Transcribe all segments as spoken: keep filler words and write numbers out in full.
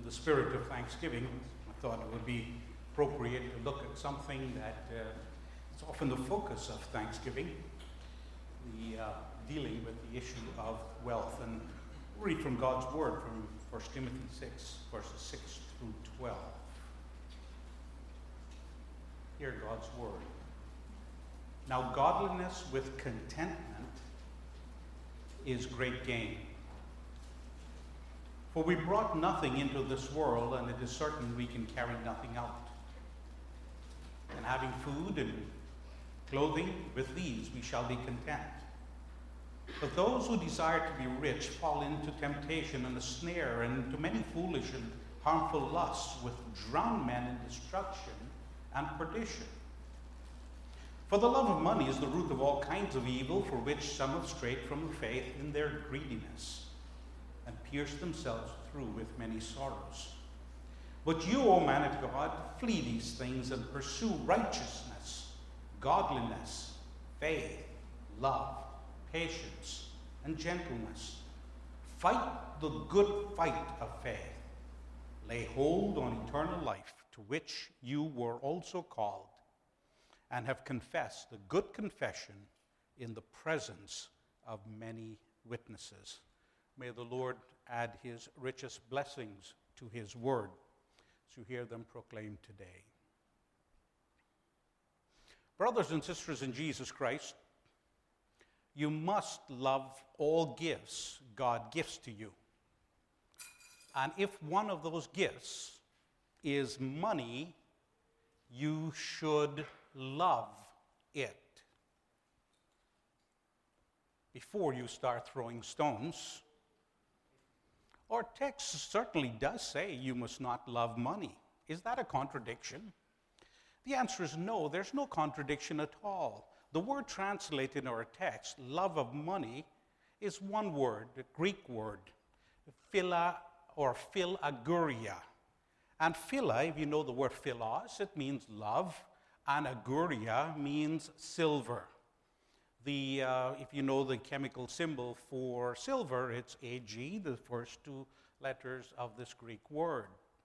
the spirit of Thanksgiving, I thought it would be appropriate to look at something that uh, is often the focus of Thanksgiving, the uh, dealing with the issue of wealth. And we'll read from God's Word from First Timothy six, verses six through twelve. Hear God's Word. Now godliness with contentment is great gain. For we brought nothing into this world, and it is certain we can carry nothing out. And having food and clothing, with these we shall be content. But those who desire to be rich fall into temptation and a snare, and into many foolish and harmful lusts, which drown men in destruction and perdition. For the love of money is the root of all kinds of evil, for which some have strayed from the faith in their greediness, and pierced themselves through with many sorrows. But you, O man of God, flee these things and pursue righteousness, godliness, faith, love, patience, and gentleness. Fight the good fight of faith. Lay hold on eternal life, to which you were also called, and have confessed the good confession in the presence of many witnesses. May the Lord add his richest blessings to his word, as you hear them proclaimed today. Brothers and sisters in Jesus Christ, you must love all gifts God gives to you. And if one of those gifts is money, you should love it. Before you start throwing stones, our text certainly does say you must not love money. Is that a contradiction? The answer is no, there's no contradiction at all. The word translated in our text, love of money, is one word, a Greek word, phila or philaguria. And phila, if you know the word philos, it means love, and aguria means silver. The, uh, if you know the chemical symbol for silver, it's A G, the first two letters of this Greek word.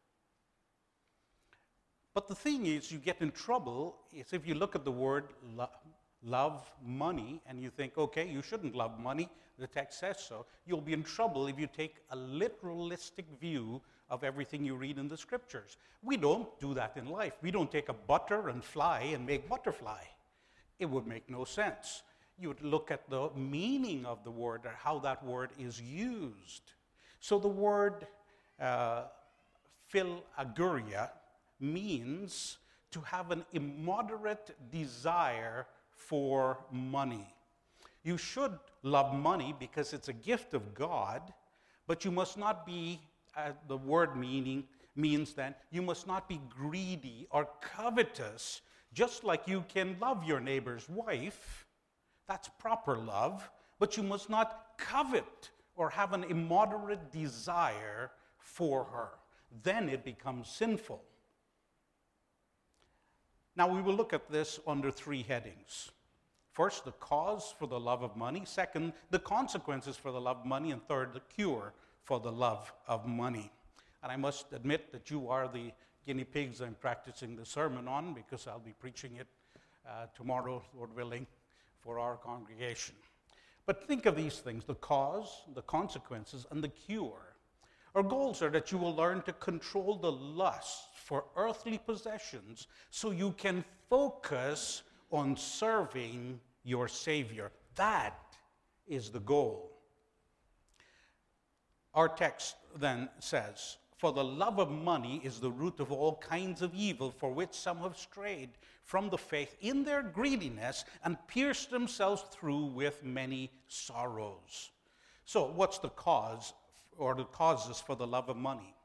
But the thing is, you get in trouble is if you look at the word lo- love money and you think, okay, you shouldn't love money, the text says so. You'll be in trouble if you take a literalistic view of everything you read in the scriptures. We don't do that in life. We don't take a butter and fly and make butterfly. It would make no sense. You would look at the meaning of the word or how that word is used. So the word uh, philaguria means to have an immoderate desire for money. You should love money because it's a gift of God, but you must not be, uh, the word meaning means then, you must not be greedy or covetous, just like you can love your neighbor's wife. That's proper love, but you must not covet or have an immoderate desire for her. Then it becomes sinful. Now we will look at this under three headings. First, the cause for the love of money. Second, the consequences for the love of money. And third, the cure for the love of money. And I must admit that you are the guinea pigs I'm practicing the sermon on, because I'll be preaching it uh, tomorrow, Lord willing, for our congregation. But think of these things, the cause, the consequences, and the cure. Our goals are that you will learn to control the lust for earthly possessions so you can focus on serving your Savior. That is the goal. Our text then says, for the love of money is the root of all kinds of evil, for which some have strayed from the faith in their greediness and pierced themselves through with many sorrows. So what's the cause or the causes for the love of money?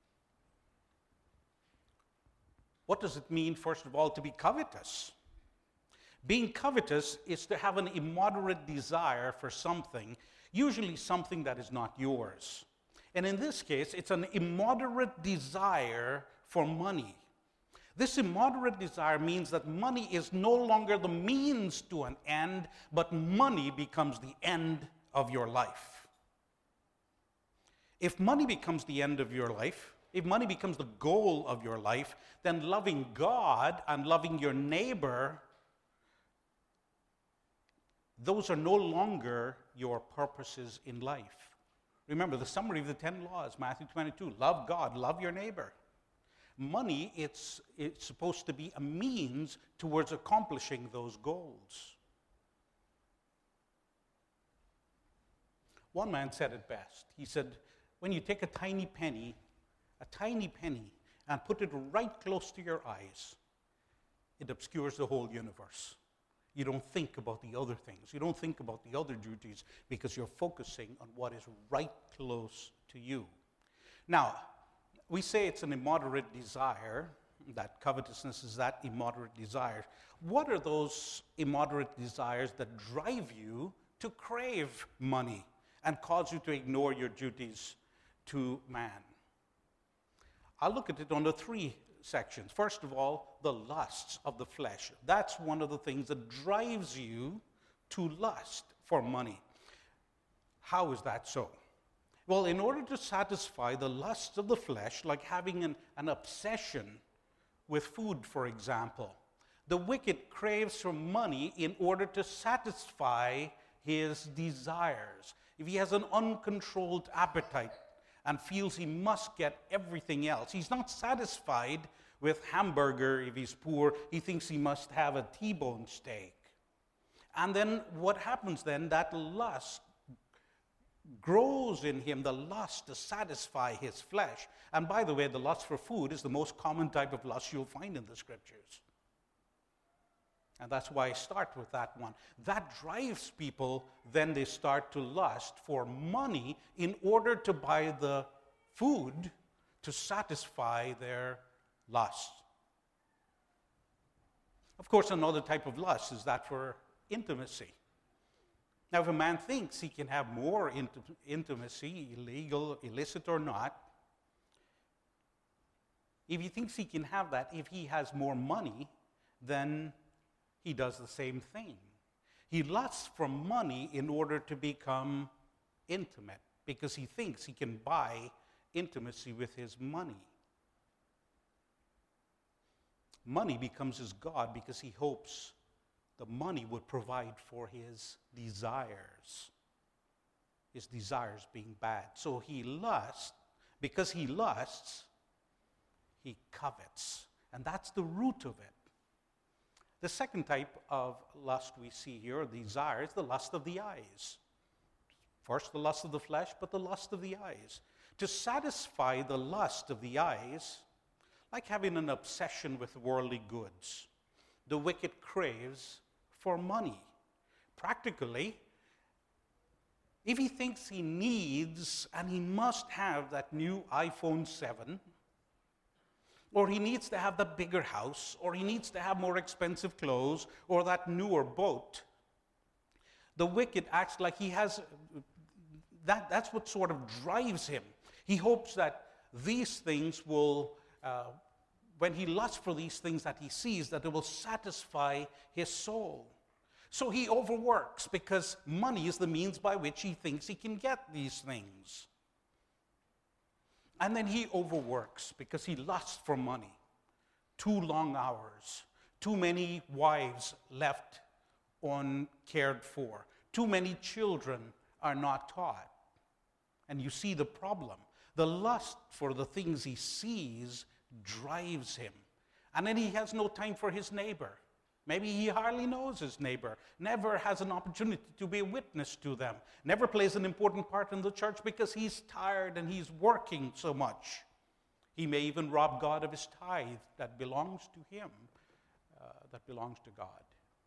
What does it mean, first of all, to be covetous? Being covetous is to have an immoderate desire for something, usually something that is not yours. And in this case, it's an immoderate desire for money. This immoderate desire means that money is no longer the means to an end, but money becomes the end of your life. If money becomes the end of your life, if money becomes the goal of your life, then loving God and loving your neighbor, those are no longer your purposes in life. Remember the summary of the ten laws, Matthew twenty-two, love God, love your neighbor. Money, it's, it's supposed to be a means towards accomplishing those goals. One man said it best. He said, when you take a tiny penny, a tiny penny, and put it right close to your eyes, it obscures the whole universe. You don't think about the other things. You don't think about the other duties because you're focusing on what is right close to you. Now, we say it's an immoderate desire, that covetousness is that immoderate desire. What are those immoderate desires that drive you to crave money and cause you to ignore your duties to man? I'll look at it under three sections. First of all, the lusts of the flesh. That's one of the things that drives you to lust for money. How is that so? Well, in order to satisfy the lusts of the flesh, like having an, an obsession with food, for example, the wicked craves for money in order to satisfy his desires. If he has an uncontrolled appetite and feels he must get everything else, he's not satisfied with hamburger if he's poor. He thinks he must have a T-bone steak. And then what happens then? That lust grows in him, the lust to satisfy his flesh. And by the way, the lust for food is the most common type of lust you'll find in the scriptures. And that's why I start with that one. That drives people, then they start to lust for money in order to buy the food to satisfy their lust. Of course, another type of lust is that for intimacy. Now, if a man thinks he can have more int- intimacy, illegal, illicit or not, if he thinks he can have that, if he has more money, then he does the same thing. He lusts for money in order to become intimate because he thinks he can buy intimacy with his money. Money becomes his God because he hopes the money would provide for his desires, his desires being bad. So he lusts, because he lusts, he covets. And that's the root of it. The second type of lust we see here, or desire, is the lust of the eyes. First the lust of the flesh, but the lust of the eyes. To satisfy the lust of the eyes, like having an obsession with worldly goods, the wicked craves for money. Practically, if he thinks he needs and he must have that new iPhone seven, or he needs to have the bigger house, or he needs to have more expensive clothes, or that newer boat, the wicked acts like he has, that, that's what sort of drives him. He hopes that these things will, uh, when he lusts for these things that he sees, that it will satisfy his soul. So he overworks because money is the means by which he thinks he can get these things. And then he overworks because he lusts for money. Too long hours, too many wives left uncared for, too many children are not taught. And you see the problem. The lust for the things he sees drives him. And then he has no time for his neighbor. Maybe he hardly knows his neighbor, never has an opportunity to be a witness to them, never plays an important part in the church because he's tired and he's working so much. He may even rob God of his tithe that belongs to him, uh, that belongs to God.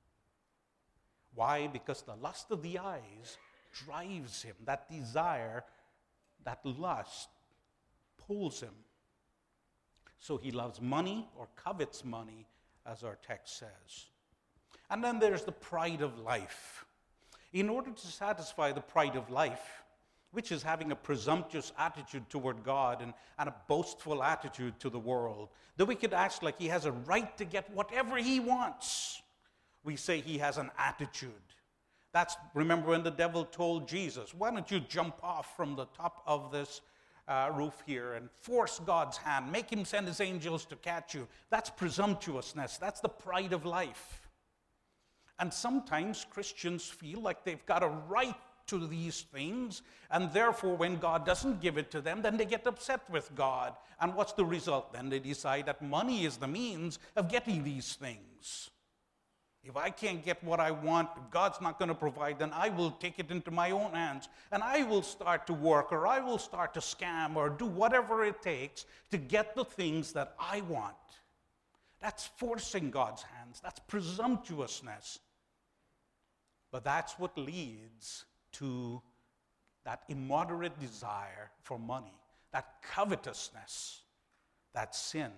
Why? Because the lust of the eyes drives him. That desire, that lust pulls him. So he loves money or covets money, as our text says. And then there's the pride of life. In order to satisfy the pride of life, which is having a presumptuous attitude toward God and, and a boastful attitude to the world, the wicked acts like he has a right to get whatever he wants. We say he has an attitude. That's, remember when the devil told Jesus, why don't you jump off from the top of this uh, roof here and force God's hand, make him send his angels to catch you. That's presumptuousness. That's the pride of life. And sometimes Christians feel like they've got a right to these things, and therefore when God doesn't give it to them, then they get upset with God. And what's the result? Then they decide that money is the means of getting these things. If I can't get what I want, if God's not going to provide, then I will take it into my own hands, and I will start to work, or I will start to scam, or do whatever it takes to get the things that I want. That's forcing God's hands. That's presumptuousness. But that's what leads to that immoderate desire for money, that covetousness, that sin.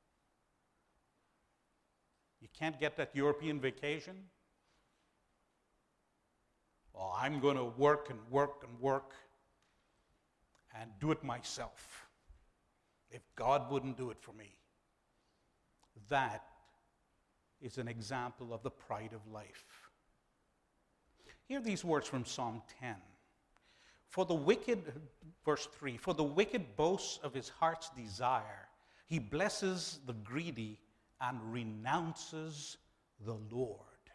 You can't get that European vacation? Well, I'm going to work and work and work and do it myself. If God wouldn't do it for me. That is an example of the pride of life. Hear these words from Psalm ten. For the wicked, verse three, for the wicked boasts of his heart's desire. He blesses the greedy and renounces the Lord.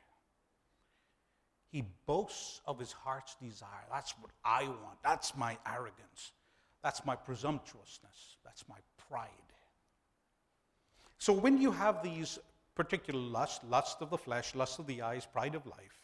He boasts of his heart's desire. That's what I want. That's my arrogance. That's my presumptuousness. That's my pride. So when you have these particular lusts, lust of the flesh, lust of the eyes, pride of life,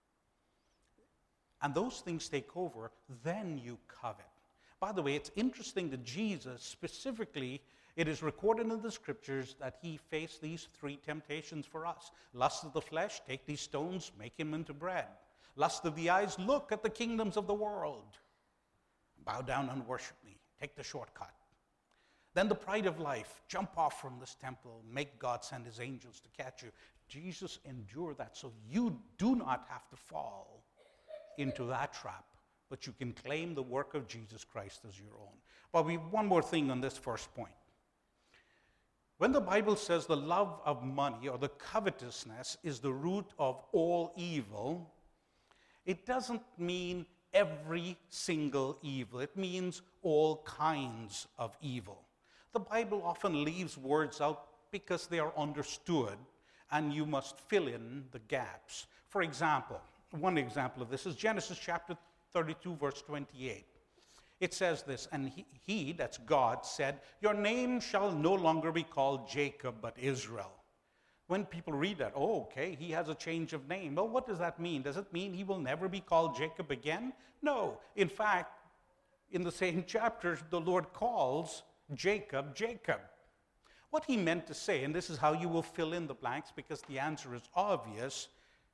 and those things take over, then you covet. By the way, it's interesting that Jesus specifically, it is recorded in the scriptures that he faced these three temptations for us. Lust of the flesh, take these stones, make him into bread. Lust of the eyes, look at the kingdoms of the world. Bow down and worship me. Take the shortcut. Then the pride of life, jump off from this temple, make God send his angels to catch you. Jesus endured that so you do not have to fall into that trap, but you can claim the work of Jesus Christ as your own. But we have one more thing on this first point. When the Bible says the love of money or the covetousness is the root of all evil, it doesn't mean every single evil. It means all kinds of evil. The Bible often leaves words out because they are understood, and you must fill in the gaps. For example, one example of this is Genesis chapter thirty-two, verse twenty-eight. It says this, and he, he, that's God, said, your name shall no longer be called Jacob, but Israel. When people read that, oh, okay, he has a change of name. Well, what does that mean? Does it mean he will never be called Jacob again? No. In fact, in the same chapters, the Lord calls Jacob, Jacob. What he meant to say, and this is how you will fill in the blanks because the answer is obvious,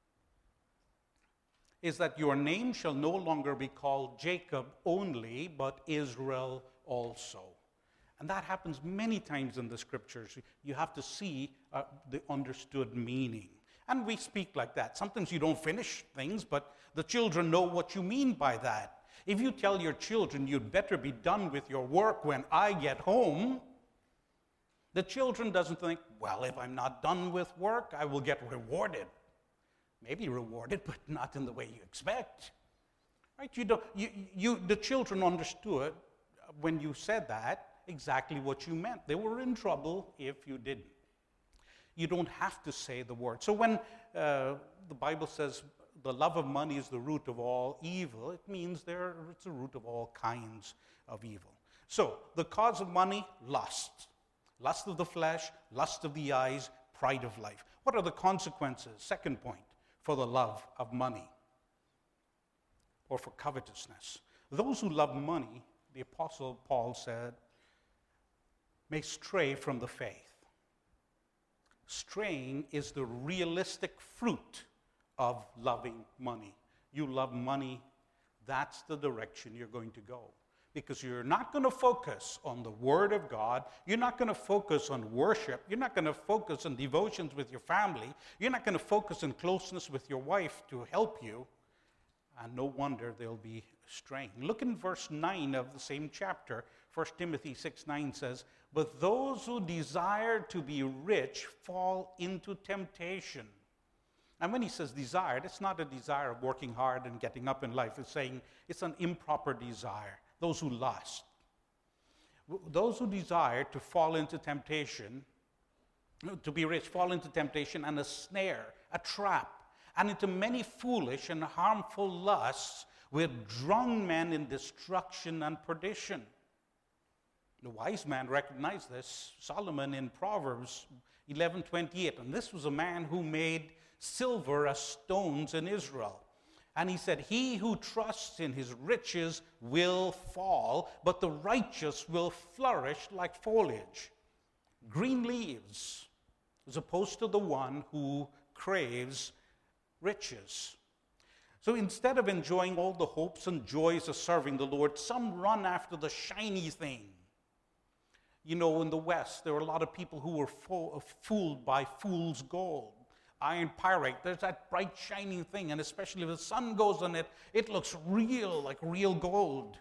is that your name shall no longer be called Jacob only, but Israel also. And that happens many times in the scriptures. You have to see uh, the understood meaning. And we speak like that. Sometimes you don't finish things, but the children know what you mean by that. If you tell your children, you'd better be done with your work when I get home, the children doesn't think, well, if I'm not done with work, I will get rewarded. Maybe rewarded, but not in the way you expect. Right? You don't, you, you, the children understood when you said that exactly what you meant. They were in trouble if you didn't. You don't have to say the word. So when uh, the Bible says the love of money is the root of all evil, it means there it's the root of all kinds of evil. So the cause of money, lust. Lust of the flesh, lust of the eyes, pride of life. What are the consequences? Second point, for the love of money or for covetousness. Those who love money, the Apostle Paul said, may stray from the faith. Straying is the realistic fruit of loving money. You love money, that's the direction you're going to go. Because you're not going to focus on the Word of God. You're not going to focus on worship. You're not going to focus on devotions with your family. You're not going to focus on closeness with your wife to help you. And no wonder they'll be straying. Look in verse nine of the same chapter. First Timothy six nine says, but those who desire to be rich fall into temptation. And when he says desired, it's not a desire of working hard and getting up in life. It's saying it's an improper desire. Those who lust. Those who desire to fall into temptation, to be rich, fall into temptation and a snare, a trap, and into many foolish and harmful lusts, with drowned men in destruction and perdition. The wise man recognized this, Solomon in Proverbs eleven twenty-eight, and this was a man who made silver as stones in Israel. And he said, he who trusts in his riches will fall, but the righteous will flourish like foliage, green leaves, as opposed to the one who craves riches. So instead of enjoying all the hopes and joys of serving the Lord, some run after the shiny thing. You know, in the West, there were a lot of people who were fo- fooled by fool's gold. Iron pyrite, there's that bright shining thing, and especially if the sun goes on it, it looks real, like real gold.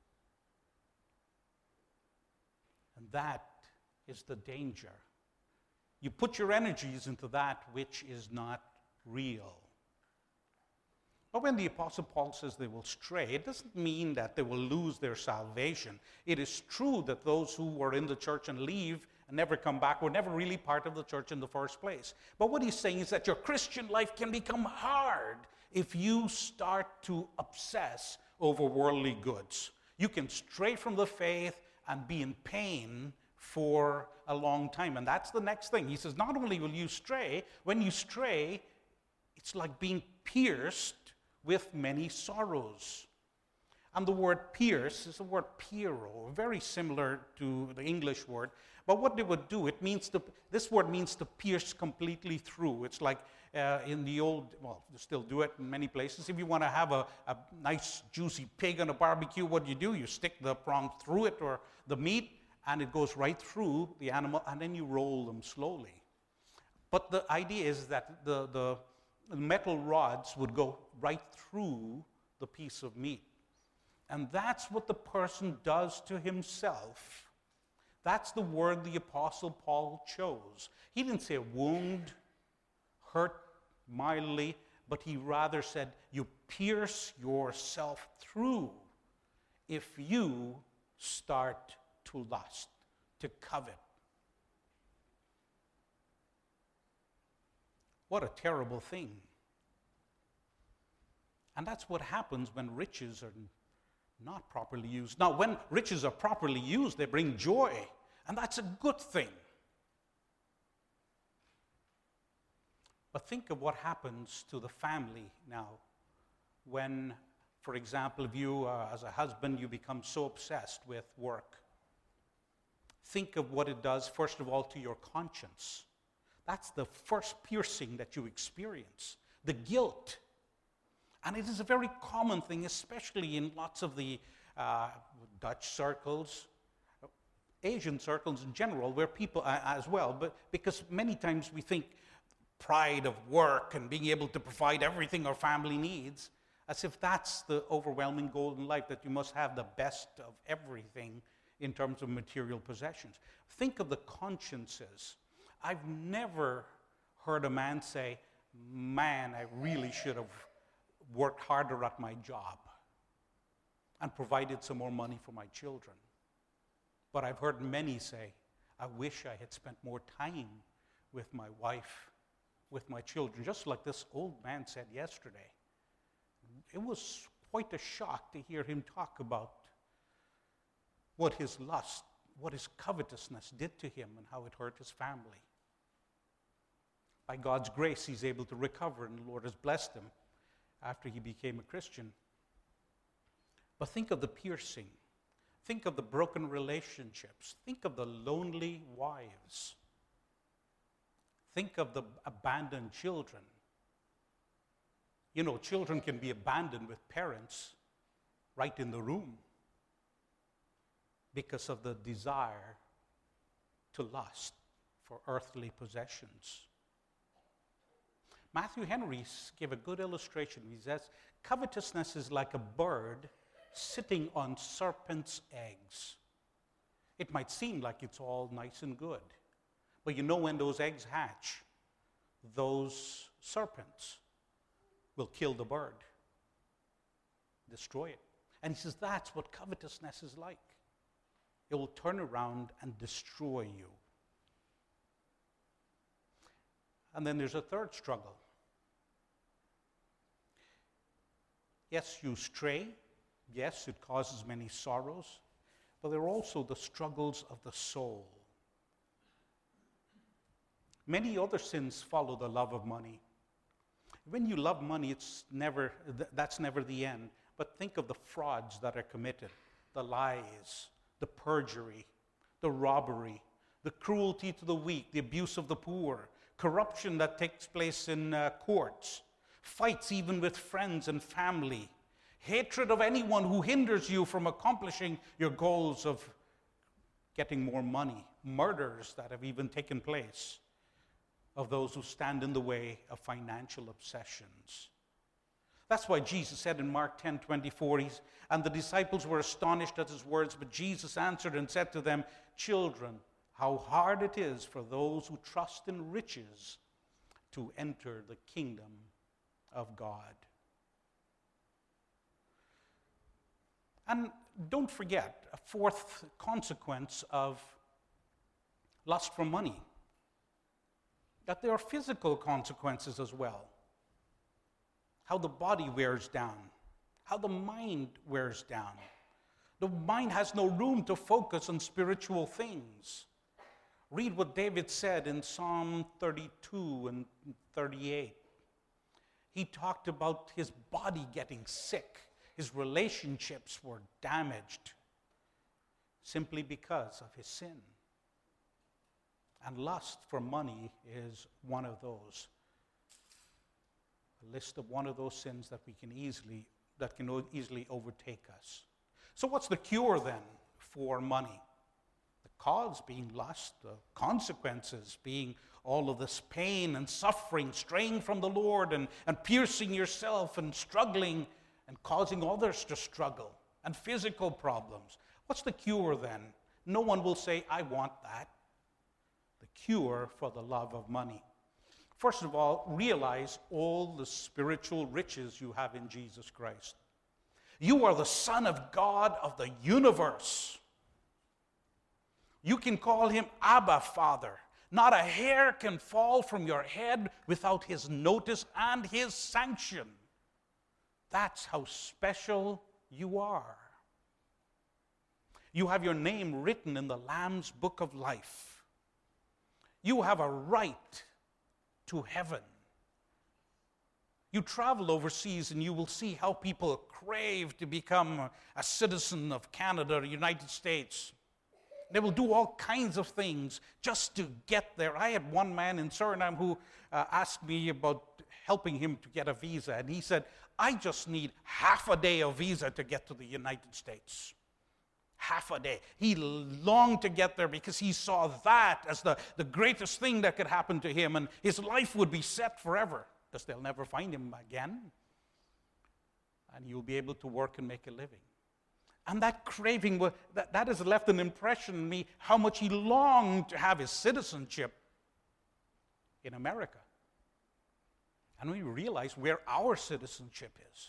And that is the danger. You put your energies into that which is not real. But when the Apostle Paul says they will stray, it doesn't mean that they will lose their salvation. It is true that those who were in the church and leave and never come back were never really part of the church in the first place. But what he's saying is that your Christian life can become hard if you start to obsess over worldly goods. You can stray from the faith and be in pain for a long time. And that's the next thing. He says, not only will you stray, when you stray, it's like being pierced with many sorrows. And the word pierce is the word piero, very similar to the English word. But what they would do, it means to, this word means to pierce completely through. It's like uh, in the old, well, you still do it in many places. If you want to have a, a nice juicy pig on a barbecue, what do you do? You stick the prong through it, or the meat, and it goes right through the animal, and then you roll them slowly. But the idea is that the, the metal rods would go right through the piece of meat. And that's what the person does to himself. That's the word the Apostle Paul chose. He didn't say wound, hurt mildly, but he rather said you pierce yourself through if you start to lust, to covet. What a terrible thing. And that's what happens when riches are not properly used. Now, when riches are properly used, they bring joy, and that's a good thing. But think of what happens to the family now when, for example, if you, uh, as a husband, you become so obsessed with work. Think of what it does, first of all, to your conscience. That's the first piercing that you experience, the guilt. And it is a very common thing, especially in lots of the uh, Dutch circles, Asian circles in general, where people, uh, as well, but because many times we think pride of work and being able to provide everything our family needs, as if that's the overwhelming goal in life, that you must have the best of everything in terms of material possessions. Think of the consciences. I've never heard a man say, man, I really should have worked harder at my job and provided some more money for my children. But I've heard many say, I wish I had spent more time with my wife, with my children, just like this old man said yesterday. It was quite a shock to hear him talk about what his lust, what his covetousness did to him and how it hurt his family. By God's grace, he's able to recover, and the Lord has blessed him after he became a Christian. But think of the piercing. Think of the broken relationships. Think of the lonely wives. Think of the abandoned children. You know, children can be abandoned with parents right in the room because of the desire to lust for earthly possessions. Matthew Henry gave a good illustration. He says, covetousness is like a bird sitting on serpent's eggs. It might seem like it's all nice and good, but you know when those eggs hatch, those serpents will kill the bird, destroy it. And he says that's what covetousness is like. it will turn around and destroy you. And then there's a third struggle. Yes, you stray. Yes, it causes many sorrows. But there are also the struggles of the soul. Many other sins follow the love of money. When you love money, it's never, that's never the end. But think of the frauds that are committed, the lies, the perjury, the robbery, the cruelty to the weak, the abuse of the poor, corruption that takes place in uh, courts, fights even with friends and family, hatred of anyone who hinders you from accomplishing your goals of getting more money, murders that have even taken place of those who stand in the way of financial obsessions. That's why Jesus said in Mark ten twenty-four, and the disciples were astonished at his words, but Jesus answered and said to them, children, how hard it is for those who trust in riches to enter the kingdom of God. And don't forget a fourth consequence of lust for money, that there are physical consequences as well. How the body wears down, how the mind wears down. The mind has no room to focus on spiritual things. Read what David said in Psalm thirty-two and thirty-eight. He talked about his body getting sick. His relationships were damaged simply because of his sin. And lust for money is one of those. A list of one of those sins that we can easily, that can easily overtake us. So what's the cure then for money? The cause being lust, the consequences being all of this pain and suffering, straying from the Lord and, and piercing yourself and struggling and causing others to struggle, and physical problems. What's the cure then? No one will say, I want that. The cure for the love of money. First of all, realize all the spiritual riches you have in Jesus Christ. You are the Son of God of the universe. You can call him Abba, Father. Not a hair can fall from your head without his notice and his sanction. That's how special you are. You have your name written in the Lamb's book of life. You have a right to heaven. You travel overseas and you will see how people crave to become a citizen of Canada or the United States. They will do all kinds of things just to get there. I had one man in Suriname who uh, asked me about helping him to get a visa, and he said, I just need half a day of visa to get to the United States. Half a day. He longed to get there because he saw that as the, the greatest thing that could happen to him, and his life would be set forever because they'll never find him again. And he'll be able to work and make a living. And that craving, that, that has left an impression in me how much he longed to have his citizenship in America. And we realize where our citizenship is.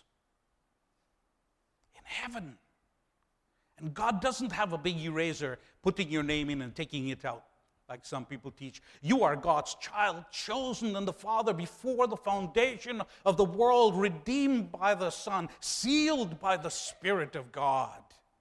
In heaven. And God doesn't have a big eraser putting your name in and taking it out, like some people teach. You are God's child, chosen in the Father before the foundation of the world, redeemed by the Son, sealed by the Spirit of God.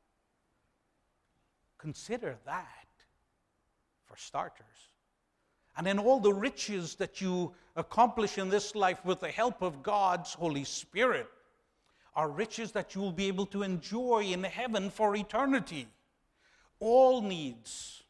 Consider that for starters. And then all the riches that you accomplish in this life with the help of God's Holy Spirit are riches that you will be able to enjoy in heaven for eternity. All needs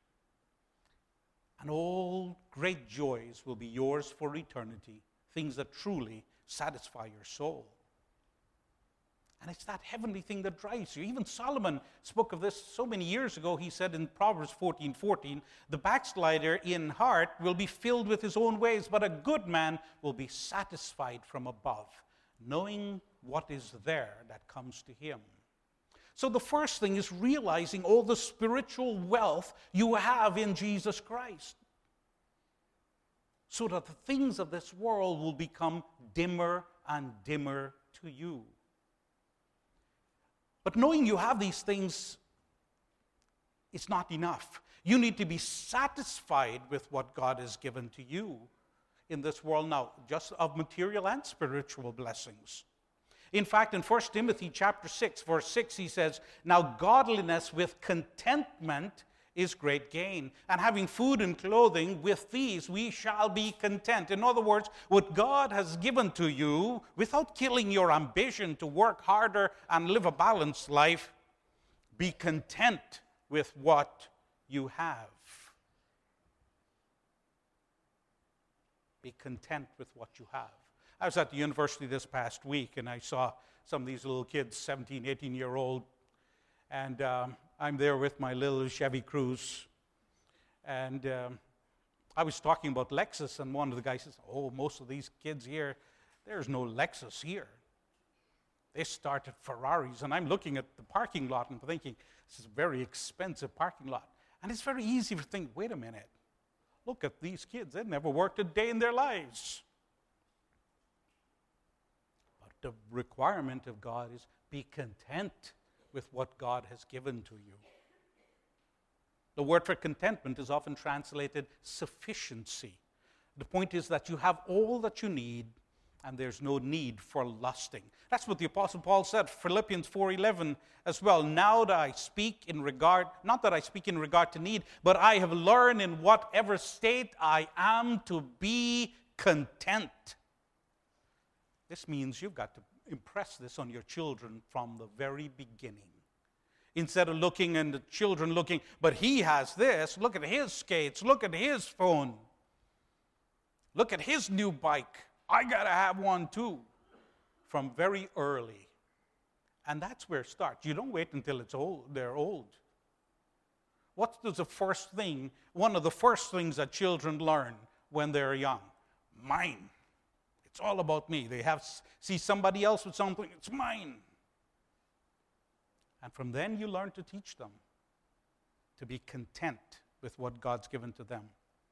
and all great joys will be yours for eternity, things that truly satisfy your soul. And it's that heavenly thing that drives you. Even Solomon spoke of this so many years ago. He said in Proverbs fourteen fourteen, the backslider in heart will be filled with his own ways, but a good man will be satisfied from above, knowing what is there that comes to him. So the first thing is realizing all the spiritual wealth you have in Jesus Christ, so that the things of this world will become dimmer and dimmer to you. But knowing you have these things is not enough. You need to be satisfied with what God has given to you in this world now, just of material and spiritual blessings. In fact, in First Timothy chapter six, verse six, he says, "Now godliness with contentment is great gain. And having food and clothing, with these we shall be content." In other words, what God has given to you, without killing your ambition to work harder and live a balanced life, be content with what you have. Be content with what you have. I was at the university this past week, and I saw some of these little kids, seventeen, eighteen-year-old, and um, I'm there with my little Chevy Cruze, and um, I was talking about Lexus, and one of the guys says, "Oh, most of these kids here, there's no Lexus here. They start at Ferraris." And I'm looking at the parking lot and thinking, this is a very expensive parking lot. And it's very easy to think, wait a minute, look at these kids. They've never worked a day in their lives. But the requirement of God is be content with what God has given to you. The word for contentment is often translated sufficiency. The point is that you have all that you need, and there's no need for lusting. That's what the Apostle Paul said, Philippians four eleven as well. "Now that I speak in regard, not that I speak in regard to need, but I have learned in whatever state I am to be content." This means you've got to impress this on your children from the very beginning. Instead of looking and the children looking, but he has this, look at his skates, look at his phone, look at his new bike, I got to have one too, from very early. And that's where it starts. You don't wait until it's old, they're old. What's the first thing, one of the first things that children learn when they're young? Mine. It's all about me. They have see somebody else with something, it's mine. And from then you learn to teach them to be content with what God's given to them.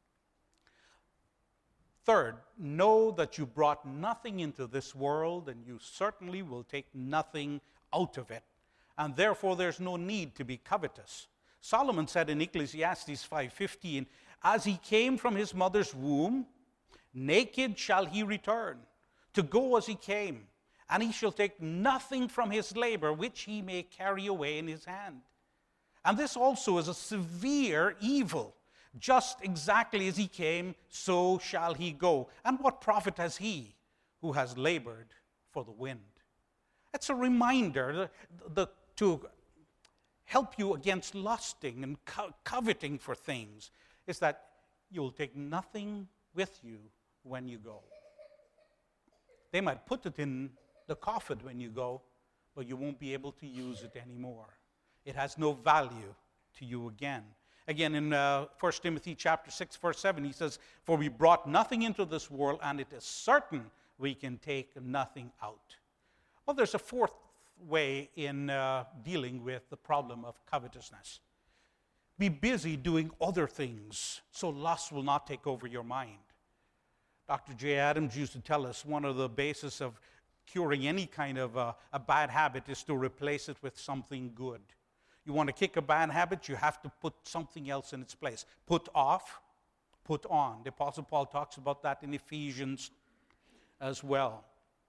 Third, know that you brought nothing into this world, and you certainly will take nothing out of it. And therefore there's no need to be covetous. Solomon said in Ecclesiastes five fifteen, "As he came from his mother's womb, naked shall he return, to go as he came, and he shall take nothing from his labor which he may carry away in his hand." And this also is a severe evil. Just exactly as he came, so shall he go. And what profit has he who has labored for the wind? It's a reminder the, the, to help you against lusting and co- coveting for things, is that you'll take nothing with you when you go. They might put it in the coffin when you go, but you won't be able to use it anymore. It has no value to you again. Again, in uh, First Timothy chapter six, verse seven, he says, "For we brought nothing into this world, and it is certain we can take nothing out." Well, there's a fourth way in uh, dealing with the problem of covetousness. Be busy doing other things so lust will not take over your mind. Doctor J. Adams used to tell us one of the bases of curing any kind of uh, a bad habit is to replace it with something good. You want to kick a bad habit, you have to put something else in its place. Put off, put on. The Apostle Paul talks about that in Ephesians as well.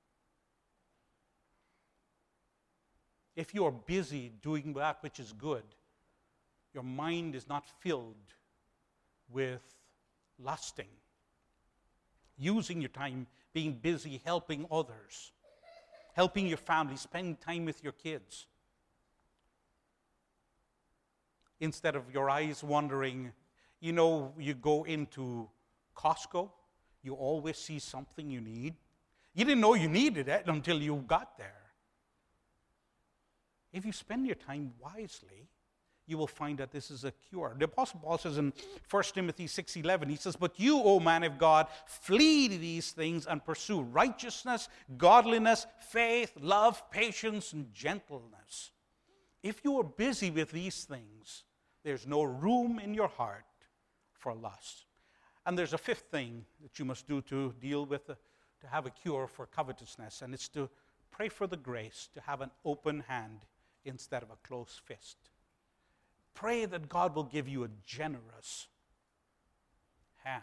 If you are busy doing that which is good, your mind is not filled with lusting. Using your time, being busy, helping others, helping your family, spending time with your kids. Instead of your eyes wandering, you know, you go into Costco, you always see something you need. You didn't know you needed it until you got there. If you spend your time wisely, you will find that this is a cure. The Apostle Paul says in First Timothy six eleven, he says, "But you, O man of God, flee these things and pursue righteousness, godliness, faith, love, patience, and gentleness." If you are busy with these things, there's no room in your heart for lust. And there's a fifth thing that you must do to deal with, the, to have a cure for covetousness, and it's to pray for the grace to have an open hand instead of a closed fist. Pray that God will give you a generous hand.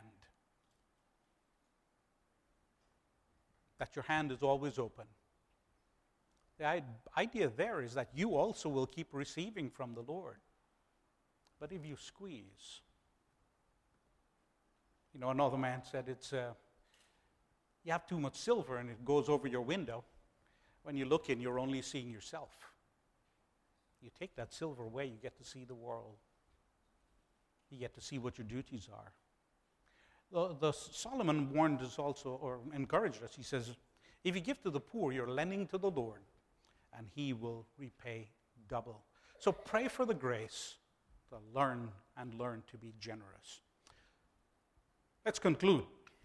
That your hand is always open. The idea there is that you also will keep receiving from the Lord. But if you squeeze, you know, another man said it's, uh, you have too much silver and it goes over your window. When you look in, you're only seeing yourself. You take that silver away, you get to see the world. You get to see what your duties are. The, the Solomon warned us also, or encouraged us. He says, if you give to the poor, you're lending to the Lord, and he will repay double. So pray for the grace to learn and learn to be generous. Let's conclude.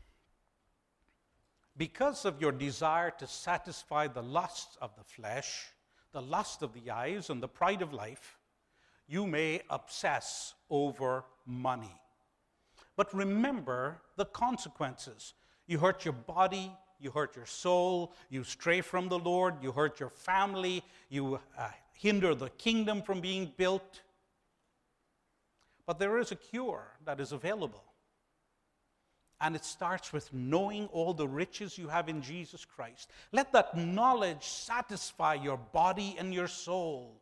Because of your desire to satisfy the lusts of the flesh, the lust of the eyes, and the pride of life, you may obsess over money. But remember the consequences. You hurt your body, you hurt your soul, you stray from the Lord, you hurt your family, you uh, hinder the kingdom from being built. But there is a cure that is available. And it starts with knowing all the riches you have in Jesus Christ. Let that knowledge satisfy your body and your soul.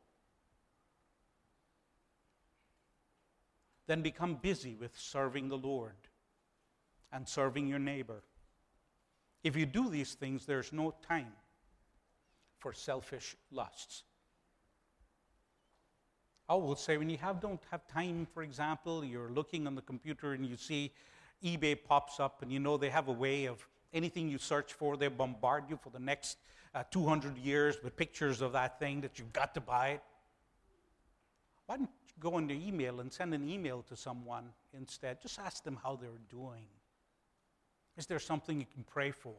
Then become busy with serving the Lord and serving your neighbor. If you do these things, there's no time for selfish lusts. I will say, when you have, don't have time, for example, you're looking on the computer and you see eBay pops up, and you know they have a way of anything you search for, they bombard you for the next uh, two hundred years with pictures of that thing that you've got to buy. Why don't you go into email and send an email to someone instead? Just ask them how they're doing. Is there something you can pray for?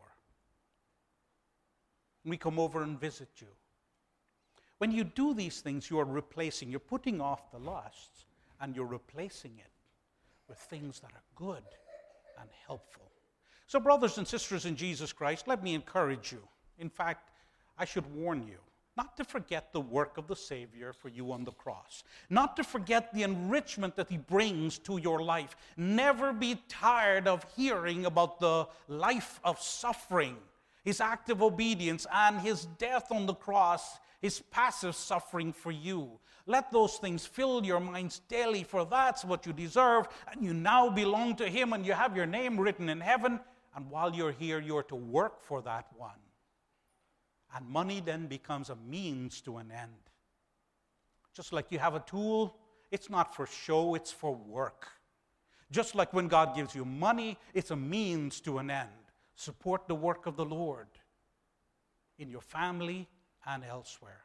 And we come over and visit you. When you do these things, you are replacing, you're putting off the lusts, and you're replacing it with things that are good and helpful. So, brothers and sisters in Jesus Christ, let me encourage you. In fact, I should warn you not to forget the work of the Savior for you on the cross. Not to forget the enrichment that he brings to your life. Never be tired of hearing about the life of suffering, his active obedience, and his death on the cross, his passive suffering for you. Let those things fill your minds daily, for that's what you deserve, and you now belong to him, and you have your name written in heaven, and while you're here, you're to work for that one. And money then becomes a means to an end. Just like you have a tool, it's not for show, it's for work. Just like when God gives you money, it's a means to an end. Support the work of the Lord in your family and elsewhere.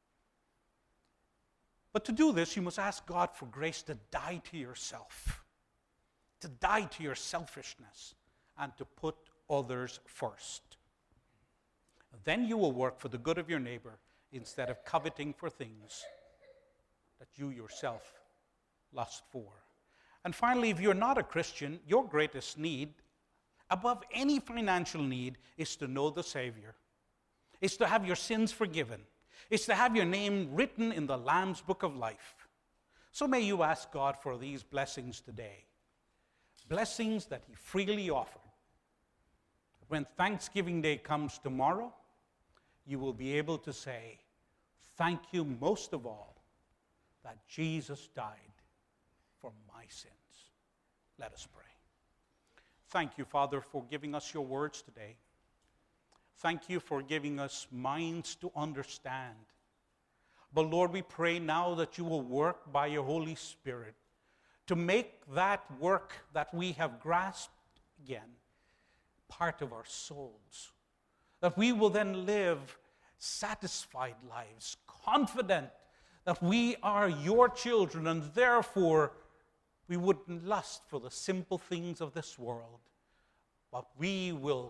But to do this, you must ask God for grace to die to yourself, to die to your selfishness, and to put others first. Then you will work for the good of your neighbor instead of coveting for things that you yourself lust for. And finally, if you're not a Christian, your greatest need, above any financial need, is to know the Savior. It's to have your sins forgiven. It's to have your name written in the Lamb's Book of Life. So may you ask God for these blessings today. Blessings that he freely offered. When Thanksgiving Day comes tomorrow, you will be able to say, thank you most of all that Jesus died for my sins. Let us pray. Thank you, Father, for giving us your words today. Thank you for giving us minds to understand. But Lord, we pray now that you will work by your Holy Spirit to make that work that we have grasped again part of our souls. That we will then live satisfied lives, confident that we are your children, and therefore we wouldn't lust for the simple things of this world, but we will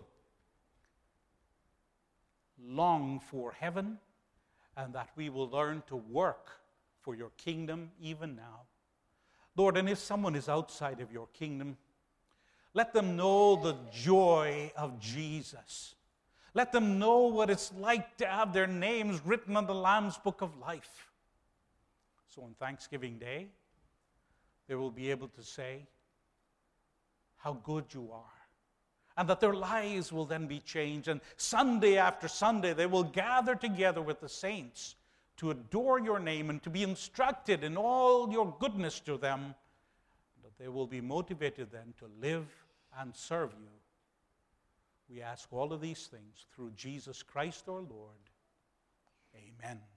long for heaven, and that we will learn to work for your kingdom even now. Lord, and if someone is outside of your kingdom, let them know the joy of Jesus. Let them know what it's like to have their names written on the Lamb's Book of Life. So on Thanksgiving Day, they will be able to say how good you are. And that their lives will then be changed. And Sunday after Sunday, they will gather together with the saints to adore your name and to be instructed in all your goodness to them. That they will be motivated then to live and serve you. We ask all of these things through Jesus Christ our Lord. Amen.